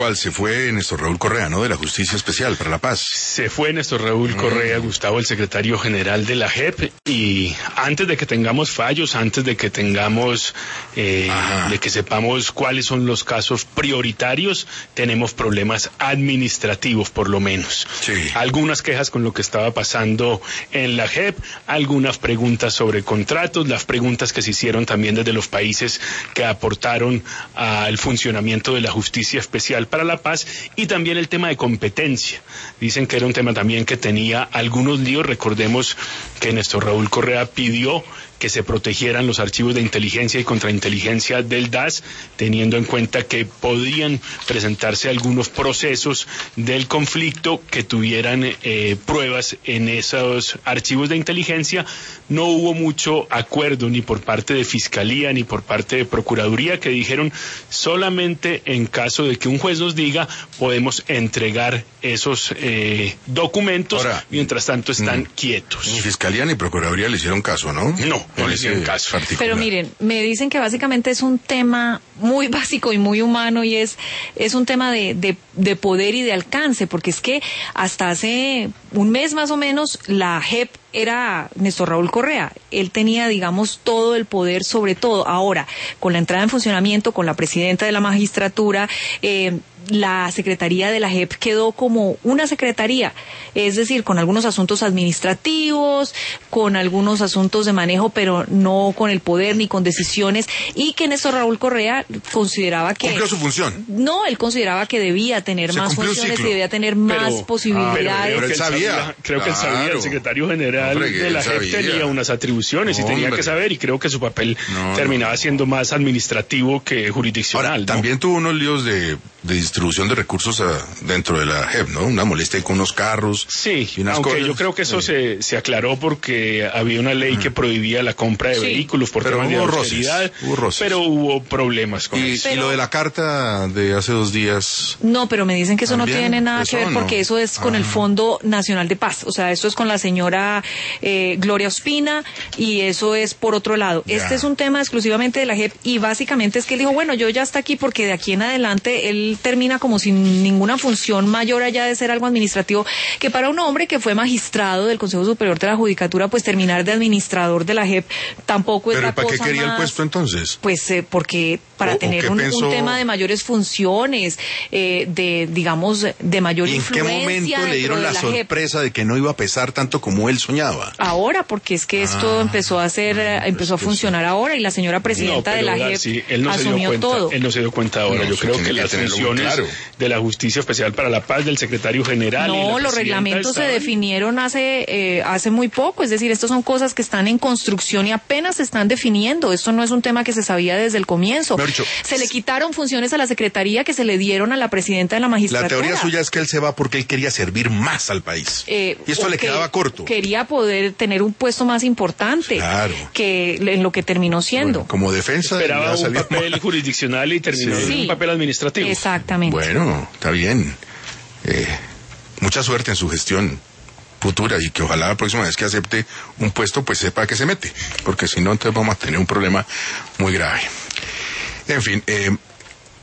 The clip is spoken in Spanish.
¿Cuál? Se fue Néstor Raúl Correa, ¿no? De la Justicia Especial para la Paz. Se fue Néstor Raúl Correa, Gustavo, el secretario general de la JEP, y antes de que tengamos fallos, antes de que tengamos, de que sepamos cuáles son los casos prioritarios, tenemos problemas administrativos, por lo menos. Sí. Algunas quejas con lo que estaba pasando en la JEP, algunas preguntas sobre contratos, las preguntas que se hicieron también desde los países que aportaron al funcionamiento de la Justicia Especial para la Paz, y también el tema de competencia. Dicen que era un tema también que tenía algunos líos. Recordemos que Néstor Raúl Correa pidió que se protegieran los archivos de inteligencia y contrainteligencia del DAS, teniendo en cuenta que podían presentarse algunos procesos del conflicto que tuvieran pruebas en esos archivos de inteligencia. No hubo mucho acuerdo ni por parte de Fiscalía ni por parte de Procuraduría, que dijeron solamente en caso de que un juez nos diga podemos entregar esos documentos. Ahora, mientras tanto están quietos. Ni Fiscalía ni Procuraduría le hicieron caso, ¿no? No le hicieron caso. Particular. Pero miren, me dicen que básicamente es un tema muy básico y muy humano, y es un tema de poder y de alcance, porque es que hasta hace un mes más o menos la JEP era Néstor Raúl Correa. Él tenía, digamos, todo el poder sobre todo. Ahora, con la entrada en funcionamiento, con la presidenta de la magistratura, la secretaría de la JEP quedó como una secretaría, es decir, con algunos asuntos administrativos, con algunos asuntos de manejo, pero no con el poder ni con decisiones, y que Néstor Raúl Correa consideraba que... ¿Cumplió su función? No, él consideraba que debía tener más funciones y debía tener más posibilidades. Pero él sabía. Creo que él sabía, el secretario general de la JEP tenía unas atribuciones y tenía que saber, y creo que su papel terminaba siendo más administrativo que jurisdiccional. Ahora, también tuvo unos líos de distribución de recursos dentro de la JEP, ¿no? Una molestia ahí con unos carros. Sí, y unas aunque cosas. Yo creo que eso se aclaró porque había una ley que prohibía la compra de vehículos por temas de austeridad, pero hubo problemas con eso. ¿Y lo de la carta de hace 2 días? No, pero me dicen que eso ¿también? No tiene nada que ver, porque eso es con el Fondo Nacional de Paz, o sea, eso es con la señora Gloria Ospina, y eso es por otro lado. Ya. Este es un tema exclusivamente de la JEP, y básicamente es que él dijo, bueno, yo ya está aquí porque de aquí en adelante él termina como sin ninguna función mayor allá de ser algo administrativo, que para un hombre que fue magistrado del Consejo Superior de la Judicatura, pues terminar de administrador de la JEP tampoco es la cosa más... ¿Pero para qué quería el puesto entonces? Pues porque para tener un tema de mayores funciones, digamos, de mayor influencia. ¿En qué momento le dieron la sorpresa de que no iba a pesar tanto como él soñaba? Ahora, porque es que esto empezó a funcionar ahora, y la señora presidenta de la JEP asumió todo. Él no se dio cuenta ahora. Yo creo que las funciones de la Justicia Especial para la Paz, del secretario general... No, los reglamentos se definieron hace muy poco, es decir, estas son cosas que están en construcción y apenas se están definiendo. Esto no es un tema que se sabía desde el comienzo. Se le quitaron funciones a la secretaría que se le dieron a la presidenta de la magistratura. La teoría suya es que él se va porque él quería servir más al país. Y esto le quedaba corto. Quería poder tener un puesto más importante que en lo que terminó siendo. Bueno, como defensa... Esperaba un papel jurisdiccional y terminó en un papel administrativo. Exactamente. Bueno, está bien. Mucha suerte en su gestión futura, y que ojalá la próxima vez que acepte un puesto pues sepa a qué se mete, porque si no entonces vamos a tener un problema muy grave. En fin,